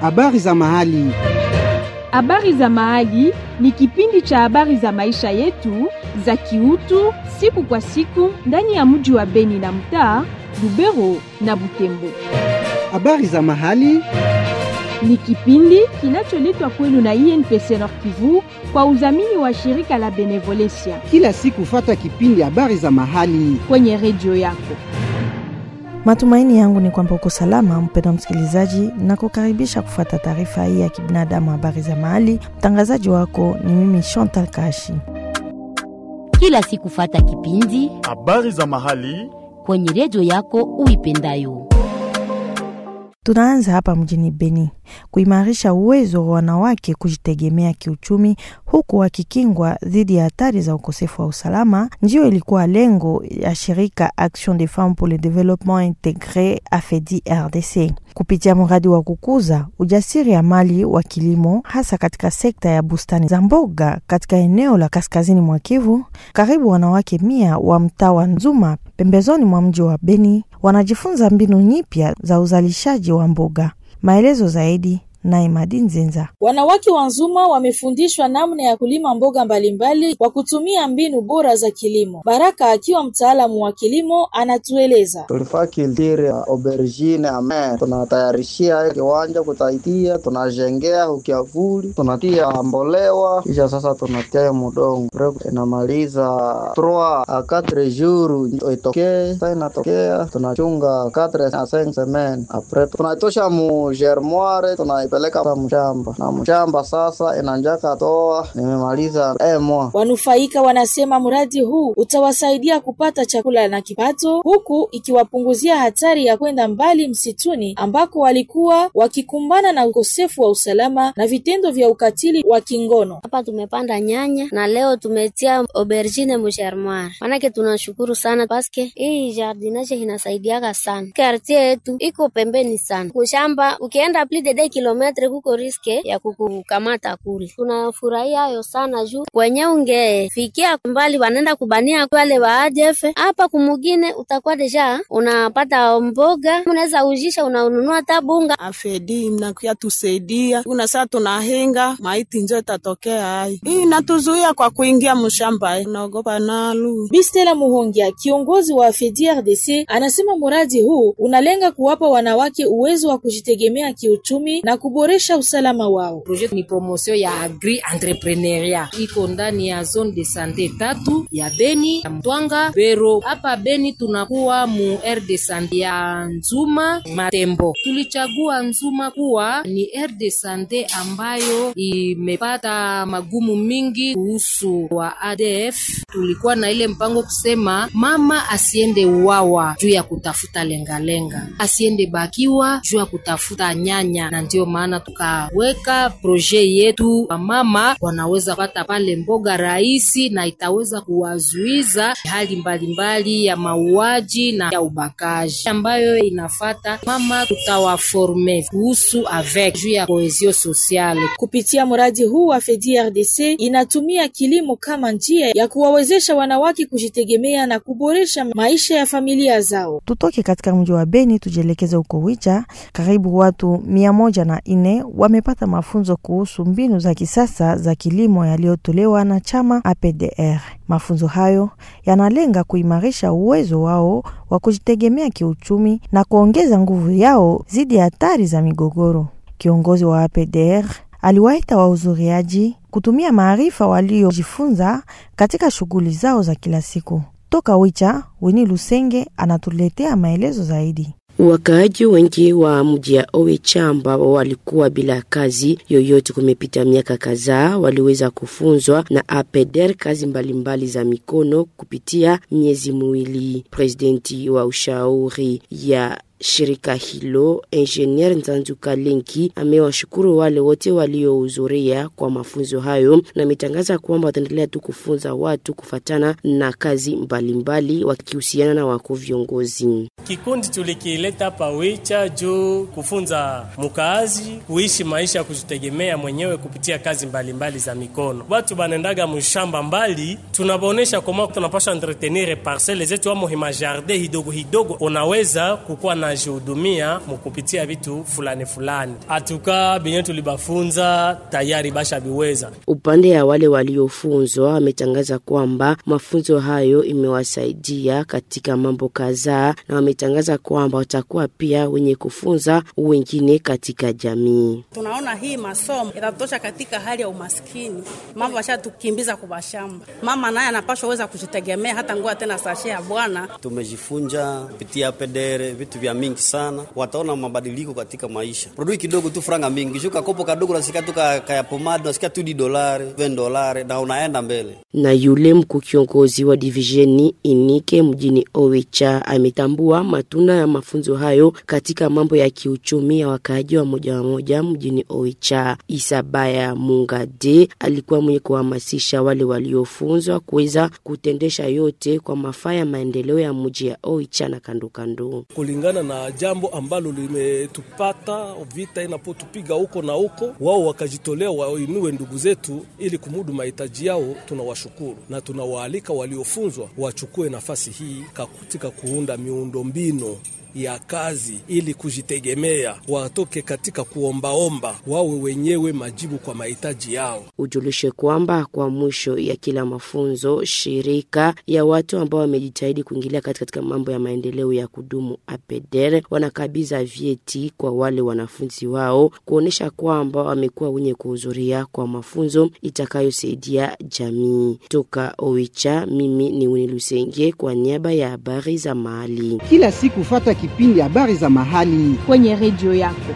Habari za mahali. Habari za mahali ni kipindi cha habari za maisha yetu za kiutu siku kwa siku ndani ya mji wa Beni na mtaa Lubero na Butembo. Habari za mahali ni kipindi kinacholetwa kwenu na INPC Nord Kivu kwa udhamini wa shirika la Benevolencia. Kila siku fata kipindi habari za mahali kwenye redio yako. Matumaini yangu ni kwamba uko salama mpendwa msikilizaji, na kukaribisha kufuata taarifa hii ya kibinadamu habari za mahali. Mtangazaji wako ni mimi Chantal Kashi. Kila siku fata kipindi habari za mahali kwenye redio yako uipendayo. Tunaanza hapa mjini Beni, kuimarisha uwezo wa wanawake kujitegemea kiuchumi huku wakikingwa dhidi ya hatari za ukosefu wa usalama, ndio ilikuwa lengo ya shirika Action des Femmes pour le Développement Intégré AFEDI RDC. Kupitia mradi wa kukuza ujasiri ya mali wa kilimo hasa katika sekta ya bustani za mboga katika eneo la kaskazini mwa Kivu, karibu wanawake 100 wa mtaa wa Nzuma pembezoni mwa mji wa Beni wanajifunza mbinu nyipya za uzalishaji wa mboga. Maelezo zaidi na Imadin Zenza. Wanawake wa Nzuma wamefundishwa namna ya kulima mboga mbalimbali kwa kutumia mbinu bora za kilimo. Baraka akiwa mtaalamu wa kilimo anatueleza. Tulifaa kiltiri ya aubergine amer. Tunatayarishia kiwanja kutaitia, tunajengea ukiavuli, tunatia mbolewa, kisha sasa tunatia mudongo. Inamaliza 3 a 4 jours itokee, sasa inatokea, tunachunga 4 a 5 semaines. Après tunatosha mu germoire, peleka mshamba na mshamba sasa inanjaka toa. Nimemaliza mwa. Wanufaika wanasema mradi huu utawasaidia kupata chakula na kipato, huku ikiwapunguzia hatari ya kwenda mbali msituni ambako walikuwa wakikumbana na ukosefu wa usalama na vitendo vya ukatili wa kingono. Hapa tumepanda nyanya na leo tumetia aubergine msharmar. Manake tunashukuru sana paske hii jardinage inasaidiaga sana. Quartier yetu iko pembeni sana. Kushamba ukienda plus de 2 kilometre kuko riske ya kukukamata kule. Tunafurahia hayo sana juu kwenye ungefikia mbali wanaenda kubania wale wa ADF. Hapa kumugine utakuwa deja unapata mboga, unaweza ujisha unanunua tabunga. AFEDI mnakuya tusaidia. Sasa tunahenga maiti njo itatokea hai. Hii inatuzuia kwa kuingia mshamba, naogopa nalu. Bistela Muhongia, kiongozi wa AFEDI RDC, anasema mradi huu unalenga kuwapa wanawake uwezo wa kujitegemea kiuchumi na kuboresha usalama wao. Projet ni promotion ya agri entrepreneuria. Iko ndani ya zone de santé 3 ya Beni, ya Mtwanga, Bero. Hapa Beni tunakuwa mu aire de santé ya Nzuma, Matembo. Tulichagua Nzuma kuwa ni aire de santé ambayo imepata magumu mingi kuhusu wa ADF. Tulikuwa na ile mpango kusema mama asiende uwawa juu ya kutafuta lengalenga, asiende bakiwa juu ya kutafuta nyanya, na ndio maana tukaweka projet yetu mama wanaweza pata pale mboga rahisi na itaweza kuwazuiza hali mbalimbali ya mauaji na ya ubakaji ambayo inafata. Mama tutawaforme kuhusu avec juu ya cohesion sociale. Kupitia mradi huu AFEDI RDC inatumia kilimo kama njia ya kuwawezesha wanawake kujitegemea na kuboresha maisha ya familia zao. Tutoke katika mji wa Beni tujelekeze huko Wicha. Karibu watu 104 wamepata mafunzo kuhusu mbinu za kisasa za kilimo yaliyotolewa na chama APDR. Mafunzo hayo yanalenga kuimarisha uwezo wao wa kujitegemea kiuchumi na kuongeza nguvu yao dhidi ya hatari za migogoro. Kiongozi wa APDR aliwaita wahudhuriaji kutumia maarifa waliojifunza katika shughuli zao za kila siku. Toka Wicha, Winnie Lusenge anatuletea maelezo zaidi. Wakaaji wengi wa mji wa Oicha ambao walikuwa bila kazi yoyote kumepita miaka kadhaa waliweza kufunzwa na APDR kazi mbalimbali za mikono kupitia miezi miwili. Presidenti wa ushauri ya shirika hilo Engineer Nzanzuka Lenki amewashukuru wale wote waliohudhuria kwa mafunzo hayo na ametangaza kwamba wataendelea tu kufunza watu kufatana na kazi mbalimbali wakihusiana na wako viongozi. Kikundi tulikileta hapa Wicha juu kufunza mkaazi kuishi maisha ya kujitegemea mwenyewe kupitia kazi mbalimbali za mikono. Watu banendaga mshamba mbali, tunabaonesha kama tunapaswa entretenir parcelles zetu au jardin hidogo hidogo, unaweza kukua na wanajihudumia mkupitia vitu fulani fulani. Atuka binyo tulibafunza tayari basha biweza. Upande ya wale waliofunzwa wametangaza kwamba mafunzo hayo imewasaidia katika mambo kadhaa, na wametangaza kwamba watakuwa pia wenye kufunza wengine katika jamii. Tunaona hii masomo itatosha katika hali ya umaskini. Mambo washatukimbiza kwa shamba. Mama naye anapaswa weza kujitegemea hata ngoa tena sashe ya bwana. Tumejifunza kupitia pedere vitu vya mingi sana. Wataona mabadiliko katika maisha. Produi kidogo tu franga mingi. Shuka kopo kadogo nasikia tu kaya pomade, nasikia tu $10, $20 na unaenda mbele. Na yule mkuu kiongozi wa divisioni Inike mjini Owicha ametambua matunda ya mafunzo hayo katika mambo ya kiuchumi ya wakaaji wa moja mjini Owicha. Isabaya Mungade alikuwa mwenye kuhamasisha wale waliofunzwa kuweza kutendesha yote kwa mafaa ya maendeleo ya mji ya Owicha na kando kando. Kulingana na jambo ambalo limetupata, vita inapotupiga huko na huko, wao wakajitolea wainue ndugu zetu ili kumudu mahitaji yao. Tunawashukuru na tunawaalika waliofunzwa wachukue nafasi hii katika kuunda miundombinu ya kazi ili kujitegemea, watoke katika kuombaomba, wawe wenyewe majibu kwa mahitaji yao. Ujulishe kwamba kwa mwisho ya kila mafunzo, shirika ya watu ambao wamejitahidi kuingilia katika mambo ya maendeleo ya kudumu APDR wanakabidhi vyeti kwa wale wanafunzi wao kuonesha kwamba wamekuwa wenye kuhudhuria kwa mafunzo itakayosaidia jamii. Toka Owicha, mimi ni Winnie Lusenge kwa niaba ya habari za mahali. Kila siku fata kipindi habari za mahali kwenye redio yako.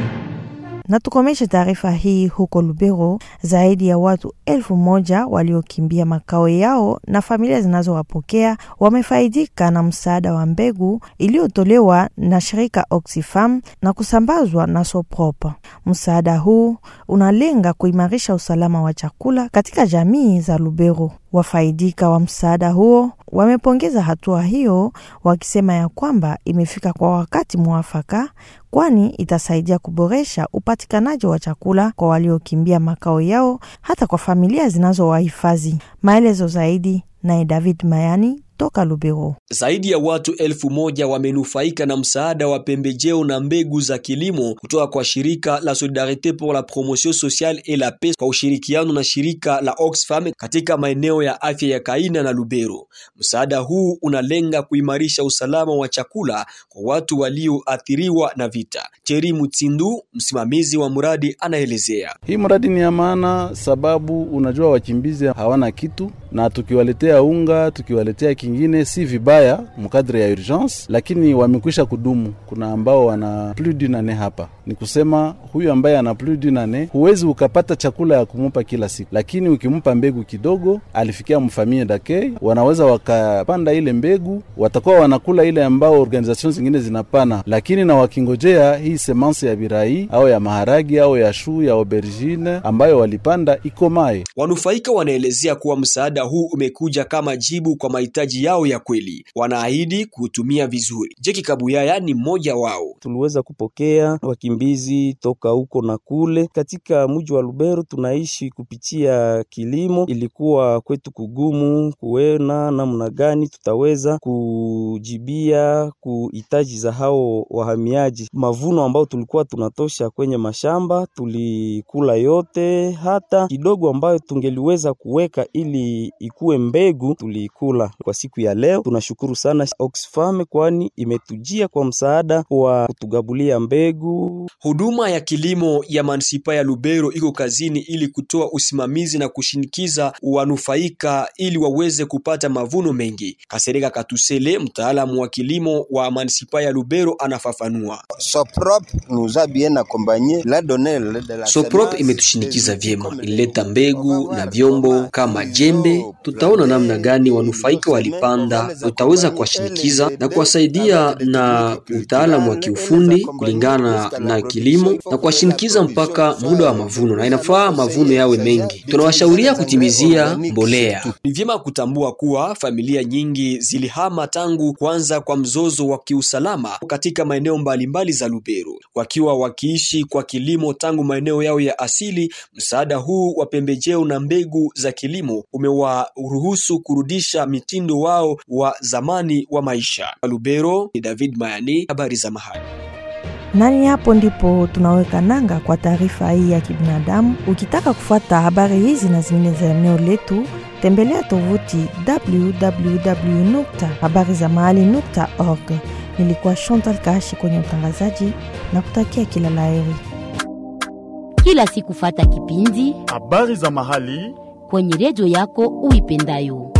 Na tukomeshe taarifa hii huko Lubero. Zaidi ya watu 1000 waliokimbia makao yao na familia zinazowapokea wamefaidika na msaada wa mbegu iliyotolewa na shirika Oxfam na kusambazwa na Soprop. Msaada huu unalenga kuimarisha usalama wa chakula katika jamii za Lubero. Wafaidika wa msaada huo wamepongeza hatua hiyo, wakisema ya kwamba imefika kwa wakati mwafaka, kwani itasaidia kuboresha upatikanaji wa chakula kwa waliokimbia makao yao, hata kwa familia zinazowahifadhi. Maelezo zaidi na David Mayani toka Lubero. Zaidi ya watu 1000 wamenufaika na msaada wa pembejeo na mbegu za kilimo kutoka kwa shirika la Solidarité pour la Promotion Sociale et la Paix kwa ushirikiano na shirika la Oxfam katika maeneo ya afya ya Kaina na Lubero. Msaada huu unalenga kuimarisha usalama wa chakula kwa watu walioathiriwa na vita. Thierry Mutsindu, msimamizi wa mradi, anaelezea. Hii mradi ni ya maana sababu unajua wakimbizi hawana kitu, na tukiwaletea unga, tukiwaletea kingine si vibaya mkadri ya urgence, lakini wamekwisha kudumu. Kuna ambao wana plus d'une année hapa. Ni kusema huyu ambaye ana plus d'une année huwezi ukapata chakula ya kumupa kila siku, lakini ukimpa mbegu kidogo, alifikia mfamilia dake, wanaweza wakapanda ile mbegu, watakuwa wanakula ile ambao organizations zingine zinapana, lakini na wakingojea hii semence ya birai au ya maharagi au ya shu ya aubergine ambayo walipanda ikomae. Wanufaika wanaelezea kuwa msaada huu umekuja kama jibu kwa mahitaji yao ya kweli. Wanaahidi kutumia vizuri. Jeki Kabuyaya ni mmoja wao. Tuliweza kupokea wakimbizi toka huko na kule. Katika mji wa Lubero tunaishi kupitia kilimo. Ilikuwa kwetu kugumu kuona namna gani tutaweza kujibia kuhitaji za hao wahamiaji. Mavuno ambao tulikuwa tunatosha kwenye mashamba tulikula yote, hata kidogo ambayo tungeliweza kuweka ili ikue mbegu tulikula. Kwa siku ya leo tunashukuru sana Oxfam, kwani imetujia kwa msaada wa kutugabulia mbegu. Huduma ya kilimo ya manisipa ya Lubero iko kazini ili kutoa usimamizi na kushinikiza wanufaika ili waweze kupata mavuno mengi. Kasereka Katusele, mtaalamu wa kilimo wa manisipa ya Lubero, anafafanua. Soprop imetushinikiza vyema, ilileta mbegu na vyombo kama jembe. Tutaona namna gani wanufaika walipanda, tutaweza kuwashinikiza na kuwasaidia na utaalamu wa kiufundi kulingana na kilimo na kuwashinikiza mpaka muda wa mavuno, na inafaa mavuno yawe mengi. Tunawashauria kutimizia mbolea. Ni vyema kutambua kuwa familia nyingi zilihama tangu kuanza kwa mzozo wa kiusalama katika maeneo mbalimbali za Lubero, wakiwa wakiishi kwa kilimo tangu maeneo yao ya asili. Msaada huu wa pembejeo na mbegu za kilimo umewaruhusu kurudisha mitindo wao wa zamani wa maisha. Lubero ni David Mayani, habari za mahali. Nani hapo ndipo tunaweka nanga kwa taarifa hii ya kibinadamu. Ukitaka kufuata habari hizi na zingine za eneo letu, tembelea tovuti www.habarizamahali.org. Nilikuwa Chantal Kashi kwenye utangazaji na kutakia kila laheri. Kila siku fata kipindi habari za mahali kwenye redio yako uipendayo.